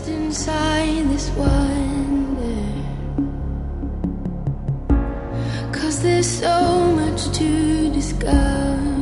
inside this wonder, 'cause there's so much to discover.